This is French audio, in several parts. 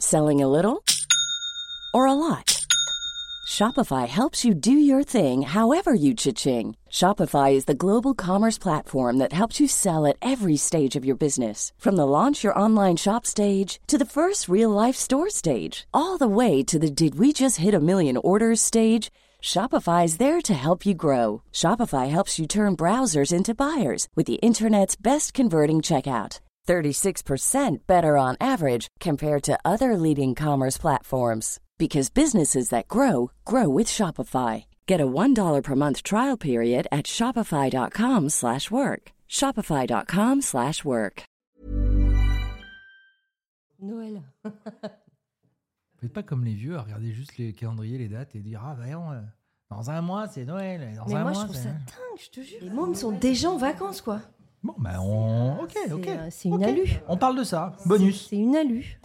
Selling a little or a lot? Shopify helps you do your thing however you cha-ching. Shopify is the global commerce platform that helps you sell at every stage of your business. From the launch your online shop stage to the first real-life store stage, all the way to the did we just hit a million orders stage. Shopify is there to help you grow. Shopify helps you turn browsers into buyers with the internet's best converting checkout. 36% better on average compared to other leading commerce platforms. Because businesses that grow, grow with Shopify. Get a $1 per month trial period at shopify.com/work. Shopify.com/work. Noël. Faites pas comme les vieux à regarder juste les calendriers, les dates et dire voyons, dans un mois c'est Noël. Mais moi je trouve ça dingue, je te jure. Les mômes sont déjà en vacances quoi. Bon ok. C'est une alu. On parle de ça. Bonus. C'est une alu.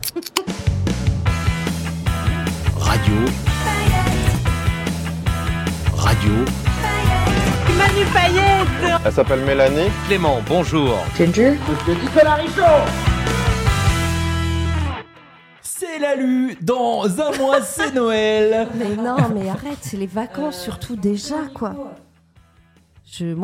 Radio. Manu Payette. Elle s'appelle Mélanie. Clément, bonjour. Ginger. C'est Lalu, dans un mois c'est Noël. Mais non, mais arrête, c'est les vacances surtout déjà quoi. Je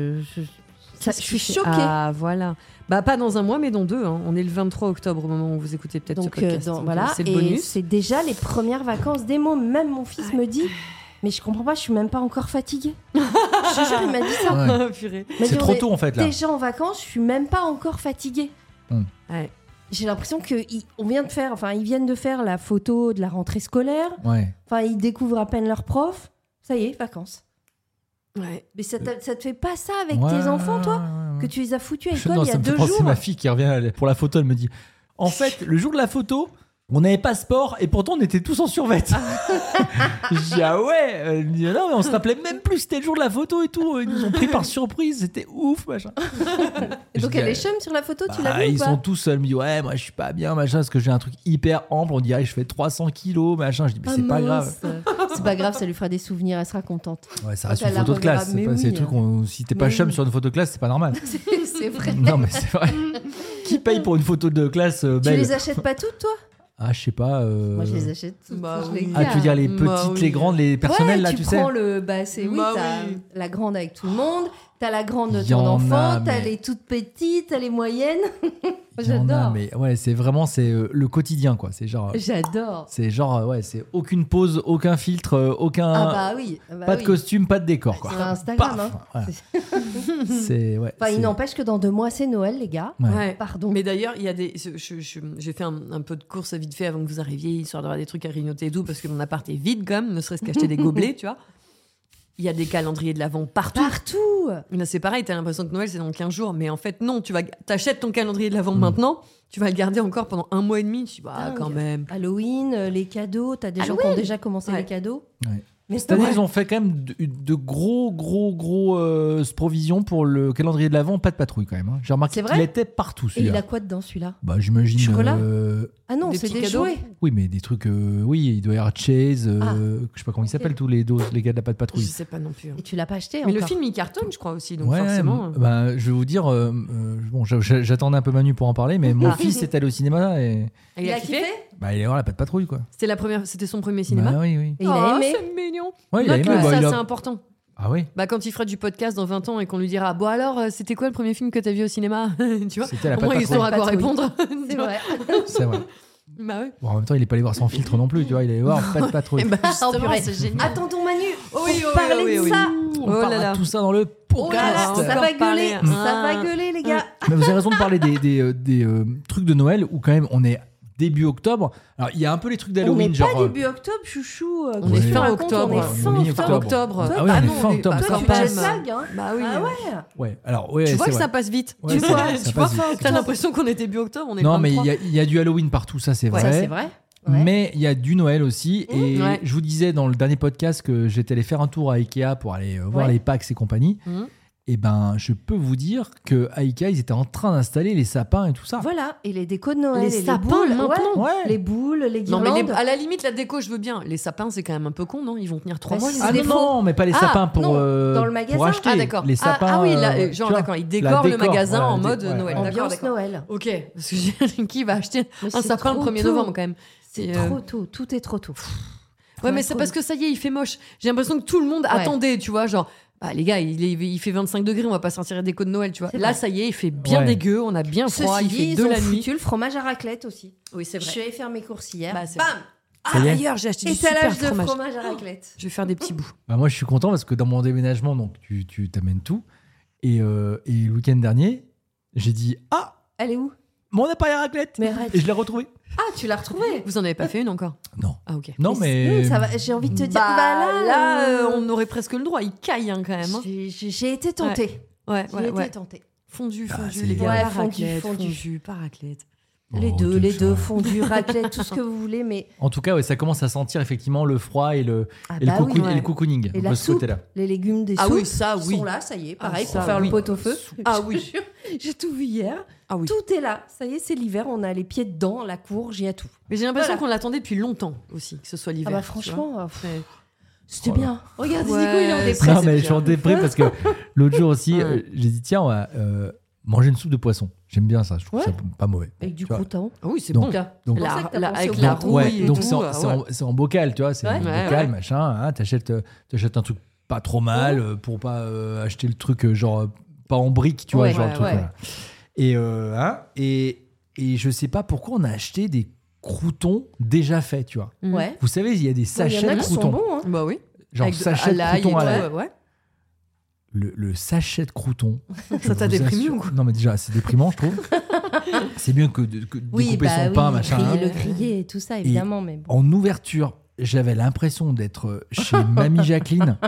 suis choquée. Ah voilà. Bah pas dans un mois mais dans 2 hein. On est le 23 octobre au moment où vous écoutez peut-être donc, ce podcast. Voilà, c'est le et bonus. c'est déjà les premières vacances des mômes. Même mon fils me dit mais je comprends pas, je suis même pas encore fatiguée. Je te jure, il m'a dit ça. Ouais. Purée. C'est trop tôt en fait là. Déjà en vacances, je suis même pas encore fatiguée. Ouais. J'ai l'impression qu'ils viennent de faire la photo de la rentrée scolaire. Ouais. Enfin, ils découvrent à peine leur prof. Ça y est, vacances. Ouais. Mais ça te fait pas ça avec tes enfants, toi que tu les as foutus à l'école il y a 2 jours. C'est ma fille qui revient pour la photo, elle me dit en fait, le jour de la photo, on n'avait pas sport et pourtant on était tous en survêt. Je dis ah ouais. Elle me dit non mais on se rappelait même plus, c'était le jour de la photo et tout. Ils nous ont pris par surprise, c'était ouf machin. Et donc elle est chum sur la photo, tu l'as vu ou ils pas? sont tous seuls. Elle me dit ouais moi je suis pas bien machin parce que j'ai un truc hyper ample. On dirait que je fais 300 kilos machin. Je dis mais c'est pas grave. C'est pas grave, ça lui fera des souvenirs, elle sera contente. Ouais, ça reste Elle une la photo de classe. reverra, C'est mais pas ces oui. trucs si t'es pas Mais chum oui. sur une photo de classe, c'est pas normal. C'est vrai. Non mais c'est vrai. Qui paye pour une photo de classe Tu belle? les achètes pas toutes, toi? Ah je sais pas. Moi je les achète toutes. Bah, je les oui. Ah tu veux dire les Bah, petites, oui. les grandes, les personnelles là, tu tu sais. prends le. Bah, c'est oui, Bah, t'as oui. la grande avec tout le monde, t'as la grande de Y en ton a, enfant, t'as mais- les toutes petites, t'as les moyennes. Il y en a, J'adore. mais ouais, c'est vraiment le quotidien quoi. C'est genre. J'adore. C'est genre ouais, c'est aucune pause, aucun filtre, aucun. Ah bah oui. Ah bah pas de oui. costume, pas de décor quoi. C'est Instagram. Paf, Hein. voilà. C'est ouais. Enfin, il c'est- n'empêche que dans 2 mois, c'est Noël, les gars. Ouais. Ouais. Pardon. Mais d'ailleurs, il y a des. J'ai fait un peu de course vite fait avant que vous arriviez, histoire d'avoir des trucs à grignoter et tout, parce que mon appart est vide quand même, ne serait-ce qu'acheter des gobelets, tu vois. Il y a des calendriers de l'Avent partout. Partout. Là, c'est pareil, t'as l'impression que Noël, c'est dans 15 jours. Mais en fait, non, t'achètes ton calendrier de l'Avent maintenant, tu vas le garder encore pendant 1 mois et demi. Tu dis, bah, Dingue. quand même. Halloween, les cadeaux. T'as des gens qui ont déjà commencé Ouais. les cadeaux. Ouais. Mais Cette année, ouais. ils ont fait quand même de gros provisions pour le calendrier de l'Avent, pas de patrouille quand même. Hein. J'ai remarqué C'est qu'il vrai était partout Et il celui-là. a quoi dedans, celui-là? Bah j'imagine. Chocolat Ah non, Des c'est petits des cadeaux. jouets. Oui, mais des trucs. Oui, il doit y avoir Chase. Je sais pas comment ils s'appellent tous les gars de la patte Je patrouille. sais pas non plus. hein. Et tu l'as pas acheté Mais encore. le film, il cartonne, je crois aussi. Donc Ouais, forcément. bah, je vais vous dire, bon, j'attendais un peu Manu pour en parler, mais mon fils est allé au cinéma et Il a kiffé. bah, il est voir la patte patrouille quoi. C'était son premier cinéma. Bah, oui. Et il a aimé. C'est mignon. Ouais, il a Note-le, aimé. Bah, ça, il a- c'est important. Ah oui. Bah, quand il fera du podcast dans 20 ans et qu'on lui dira, bon alors, c'était quoi le premier film que t'as vu au cinéma? Tu vois, C'était la au moins patte il saura quoi patrouille. répondre. C'est vrai. C'est vrai. Bah oui. Bon, en même temps, il est pas allé voir sans filtre non plus, tu vois, il est allé voir patte patrouille. Eh bah, Oh, justement, purée. c'est génial. Attendons Manu pour Oui, oui, parler oui, de oui. ça. On Oh là parlera là. de tout ça dans le Oh là là, podcast. ça va Encore parler. gueuler. Ça va gueuler, les gars. Mais vous avez raison de parler des trucs de Noël où quand même on est début octobre. Alors il y a un peu les trucs On d'Halloween, n'est genre. pas début octobre, chouchou. On est Qu'est-ce que fin tu racontes octobre. On est On est fin mi-octobre. octobre. Ah oui, on est non, fin octobre. Toi, quand tu même. jet lag, hein. Bah oui. Ah ouais. Ouais, alors ouais, Tu vois c'est que vrai. ça passe vite. Ouais, Tu c'est vois, vrai, ça tu vois, passe vite. t'as l'impression qu'on est début octobre, on est Non, le mais 23. il y a du Halloween partout, ça c'est Ouais, vrai. ça, c'est vrai. Ouais. Mais il y a du Noël aussi. Et Ouais. je vous disais dans le dernier podcast que j'étais allé faire un tour à Ikea pour aller voir Ouais. les packs et compagnie. Mhm. Et ben, je peux vous dire que à Ikea, ils étaient en train d'installer les sapins et tout ça. Voilà, et les décos de Noël, Les et sapins, les boules, maintenant. Ouais. les boules, les Non, guirlandes. mais à la limite, la déco, je veux bien. Les sapins, c'est quand même un peu con, non? Ils vont tenir 3 Bah, mois, si, les Ah des non, sapins. non, mais pas les Ah, sapins pour, non, dans le magasin. pour acheter. Ah, d'accord. Les sapins. Ah oui, là, tu genre, vois, d'accord, ils la décorent le décor, magasin voilà, en mode ouais, Noël. ouais. D'accord, Ambiance d'accord. Noël. Ok, parce que qui va acheter Mais un c'est sapin le trop 1er tôt. novembre quand même? C'est trop tôt, tout est trop tôt. Ouais, mais c'est parce que ça y est, il fait moche. J'ai l'impression que tout le monde attendait, tu vois, genre, bah, les gars, il fait 25 degrés, on va pas sortir des déco de Noël, tu vois. Là, ça y est, il fait bien dégueu, on a bien froid, il fait de la nuit. Foutu le fromage à raclette aussi. Oui, c'est vrai. Je suis allée faire mes courses hier. Bah, c'est Bam. Ah, d'ailleurs, j'ai acheté du super Étalage de fromage. fromage à raclette. Je vais faire des petits bouts. Bah, moi, je suis content parce que dans mon déménagement, donc tu t'amènes tout. Et le week-end dernier, j'ai dit Elle est où? mon appareil à raclette. Mais arrête. Et je l'ai retrouvé. Ah, tu l'as retrouvé? Vous en avez pas fait une encore? Non. Ah, ok. Non, mais. Ça va, j'ai envie de te dire. On aurait presque le droit. Il caille quand même. Hein. J'ai été tentée. Ouais, J'ai été tentée. Fondu, c'est les gars. Ouais, Pas raclette, fondu. fondu, pas raclette. Les deux, fondu, raclette, tout ce que vous voulez, mais En tout cas, ouais, ça commence à sentir effectivement le froid et le, ah et le, bah cocoon- oui, et le cocooning Et de la ce soupe, côté-là. les légumes des Ah soupes oui, ça, oui. sont là, ça y est, pareil, Ah, pour ça, faire oui. le pot-au-feu. Ah Je oui. te jure, j'ai tout vu hier. Ah oui. Tout est là, ça y est, c'est l'hiver, on a les pieds dedans, la courge, il y a tout. Mais j'ai l'impression Voilà. qu'on l'attendait depuis longtemps aussi, que ce soit l'hiver. Ah bah tu franchement, vois. c'était Voilà. bien. Regarde, Ouais, Nico, il est en c'est dépression. Non, mais je suis en déprime parce que l'autre jour aussi, Ouais. j'ai dit tiens, on va manger une soupe de poisson. J'aime bien ça, je trouve Ouais. ça pas mauvais. Avec du Tu vois. crouton. Ah oui, c'est Donc, bon. donc- C'est pour ça que t'as pensé avec au la poireau. rouille ouais, et donc tout, c'est en, ouais. c'est en bocal, tu vois, c'est Ouais. en Ouais, bocal, ouais. machin. Hein, t'achètes un truc pas trop mal pour pas acheter le truc genre pas en brique, tu vois, Ouais, genre ouais, le truc. ouais. Voilà. Et je sais pas pourquoi on a acheté des croûtons déjà faits, tu vois. Mm. Ouais. Vous savez, il y a des Il y sachets en a de qui sont croûtons, bons, hein. Bah oui. genre Avec sachet de l'ail et croûtons à tout, l'ail. ouais. Le sachet de croûtons. Ça t'a je vous déprimé assure- ou quoi? Non, mais déjà, c'est déprimant, je trouve. C'est mieux que de découper son pain, machin. hein. Le griller et tout ça, évidemment. Mais bon. En ouverture, j'avais l'impression d'être chez Mamie Jacqueline.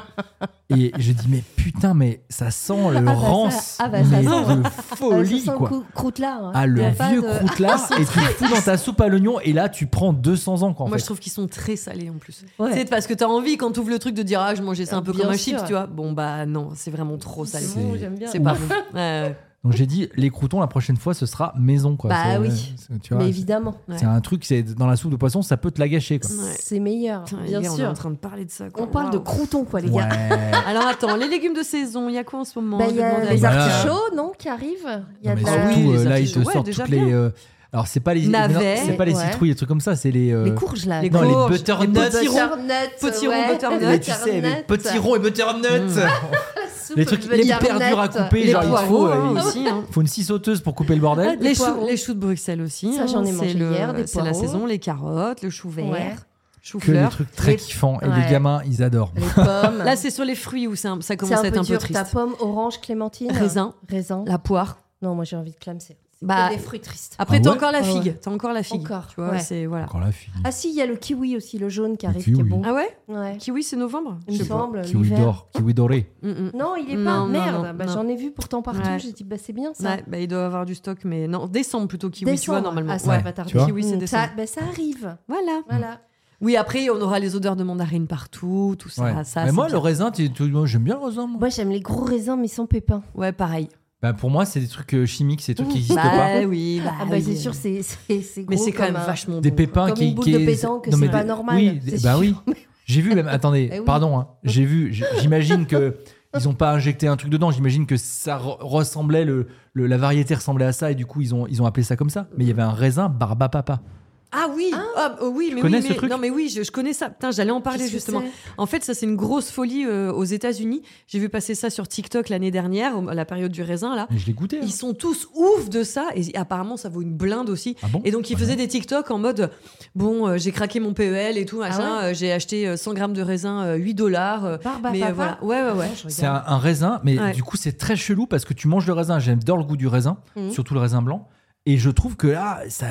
Et je dis, mais putain, mais ça sent le bah ça- rance ah bah ça mais sent. de folie, ça sent quoi. croûte-lard. hein. Ah, le Y a pas vieux de- croûte-lard, et tu le fous dans ta soupe à l'oignon, et là, tu prends 200 ans, quoi, en Moi, fait. je trouve qu'ils sont très salés en plus. Ouais. C'est parce que t'as envie, quand t'ouvres le truc, de dire je mangeais ça un peu Bien comme un sûr. chips, tu vois. Bon, bah non, c'est vraiment trop salé. C'est bon, j'aime bien. C'est pas bon. Ouais. Donc, j'ai dit, les croûtons, la prochaine fois, ce sera maison, quoi. Bah C'est- oui. tu vois, Mais évidemment, c'est un truc, c'est dans la soupe de poisson, ça peut te la gâcher, quoi. Ouais. c'est meilleur, Putain, les bien gars, on est sûr. en train de parler de ça. Quoi. On parle de Waouh. croûtons, quoi, les Ouais. gars. Alors attends, les légumes de saison, il y a quoi en ce moment? Bah, Je il y vais a demander à les Voilà. artichauts, non, qui arrivent. Il y a Non, mais de la- surtout, Oui, les là, ils te artichauts, ouais, sortent déjà toutes les. bien. Alors, c'est pas les. Navets, non, c'est pas les ouais. citrouilles, les trucs comme ça, c'est les. les courges, là. Les Non, les courges, butternuts. les petits ronds. Potiron, Potiron, butternut. Mais tu sais, avec potiron et butternut. Les trucs hyper durs à couper, Les genre il poireaux faut, hein, aussi. hein. faut une scie sauteuse pour couper le bordel. Des Les poireaux. choux de Bruxelles aussi. Ça, j'en ai c'est mangé hier, des C'est la poireaux. saison, les carottes, le chou vert, Ouais. chou Que les fleur. trucs très Les- kiffants. Et Ouais. les gamins, ils adorent. Les pommes. Là, c'est sur les fruits où ça c'est commence à être un peu dur. triste. Ta pomme, orange, clémentine. Raisin, Raisin. la poire. Non, moi j'ai envie de clamser. C'est Bah, que des fruits tristes. Après, Ah t'as ouais encore la Ah figue. ouais. T'as encore la figue. Encore, Tu vois, ouais. c'est voilà. Encore la fille. Ah si, il y a le kiwi aussi, le jaune qui Le arrive, qui est kiwi. bon. Ah ouais? Ouais. Kiwi, c'est novembre. Il me Je sais pas. semble. Kiwi l'hiver. d'or, kiwi doré. Non, il est Non, pas. non, Merde. non, Bah, non. j'en ai vu pourtant partout. Ouais. J'ai dit, bah c'est bien ça. Ouais, bah, il doit avoir du stock, mais non, décembre plutôt kiwi, tu vois, Décembre. normalement. Ah, ça Ouais. va tarder. tu vois. Kiwi, c'est Ça, décembre. bah, ça arrive. Voilà. Voilà. Oui, après, on aura les odeurs de mandarine partout, tout ça. Ouais. ça Mais c'est moi, bien. le raisin, moi, j'aime bien le raisin. Moi. Moi, j'aime les gros raisins, mais sans pépins. Ouais, pareil. Bah, pour moi, c'est des trucs chimiques, c'est des trucs qui n'existent Bah pas. oui, bah Ah bah oui. c'est sûr, c'est gros. Mais c'est quand même comme un- vachement Des bon. pépins Comme qui. une boule qui de est- pétanque, Non, c'est mais pas des- normal, Oui, c'est bah sûr. oui. J'ai vu même. Attendez, Eh oui. pardon. Hein, j'ai vu. J'imagine que. Ils ont pas injecté un truc dedans. J'imagine que ça ressemblait la variété ressemblait à ça et du coup ils ont appelé ça comme ça. Mais il y avait un raisin Barbapapa. Ah oui, oui, mais connais oui, ce mais truc non mais oui, je connais ça. Putain, j'allais en parler Qu'est-ce que justement. c'est En fait, ça c'est une grosse folie aux États-Unis. J'ai vu passer ça sur TikTok l'année dernière, à la période du raisin là. Mais je l'ai goûté. hein. Ils sont tous ouf de ça et apparemment ça vaut une blinde aussi. Ah bon Et donc ils Bah faisaient non. des TikTok en mode bon, j'ai craqué mon PEL et tout machin, ouais j'ai acheté 100 grammes de raisin $8. Barbapapa. Mais voilà, ouais. Ouais, je C'est regarde. un raisin, mais Ouais. du coup c'est très chelou parce que tu manges le raisin. J'adore le goût du raisin, Mhm. surtout le raisin blanc. Et je trouve que là, ça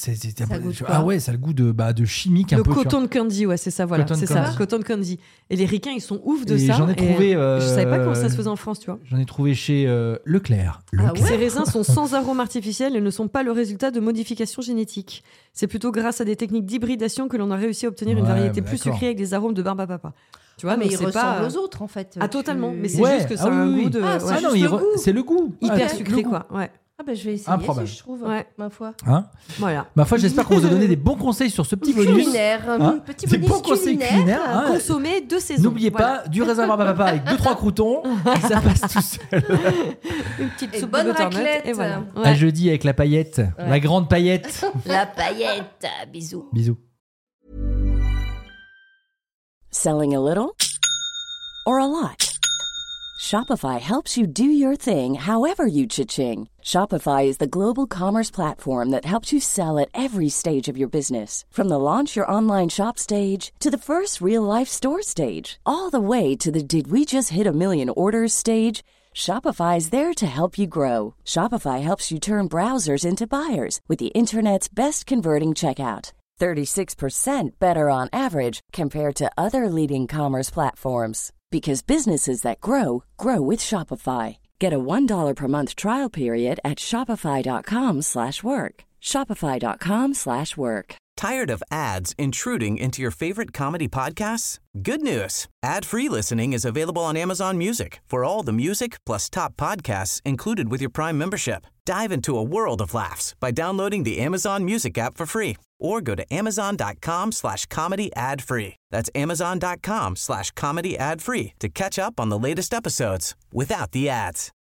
goûte quoi ah ouais, ça a le goût de chimique un Le peu. tu vois. cotton candy, ouais, c'est ça, voilà, Cotton c'est ça, candy. cotton candy. Et les ricains, ils sont ouf de Et ça. j'en ai trouvé, Je savais pas comment ça se faisait en France, tu vois. J'en ai trouvé chez Leclerc. Ah ouais Ces raisins sont sans arôme artificiel et ne sont pas le résultat de modifications génétiques. C'est plutôt grâce à des techniques d'hybridation que l'on a réussi à obtenir une Ouais, variété bah plus d'accord. sucrée avec des arômes de Barbapapa. Tu vois, Ah, mais donc ils c'est ressemblent pas aux autres en fait. Ah totalement, mais c'est Ouais, juste que ça ah a un oui, goût oui. de Ah, c'est ouais, Ah non, juste il le goût. c'est le goût. hyper Ah, sucré le goût. quoi. Ouais. Ah bah je vais essayer Improbable. si je trouve, Ouais. ma foi. Hein Voilà. Ma foi, j'espère qu'on vous a donné des bons conseils sur ce petit bonus. Culinaire, Hein petit Des bonus bons conseils culinaires. hein. Consommer de saison. N'oubliez Voilà. pas du raisin Barbapapa avec 2-3 croûtons, et ça passe tout seul. Une petite Et soupe bonne de butternut raclette. et voilà. À jeudi avec la paillette, la grande paillette. La paillette, bisous. Bisous. Selling a little or a lot? Shopify helps you do your thing however you cha-ching. Shopify is the global commerce platform that helps you sell at every stage of your business. From the launch your online shop stage to the first real-life store stage, all the way to the did we just hit a million orders stage. Shopify is there to help you grow. Shopify helps you turn browsers into buyers with the internet's best converting checkout. 36% better on average compared to other leading commerce platforms. Because businesses that grow, grow with Shopify. Get a $1 per month trial period at shopify.com/work. Shopify.com/work. Tired of ads intruding into your favorite comedy podcasts? Good news. Ad-free listening is available on Amazon Music for all the music plus top podcasts included with your Prime membership. Dive into a world of laughs by downloading the Amazon Music app for free or go to amazon.com/comedy ad-free. That's amazon.com/comedy ad-free to catch up on the latest episodes without the ads.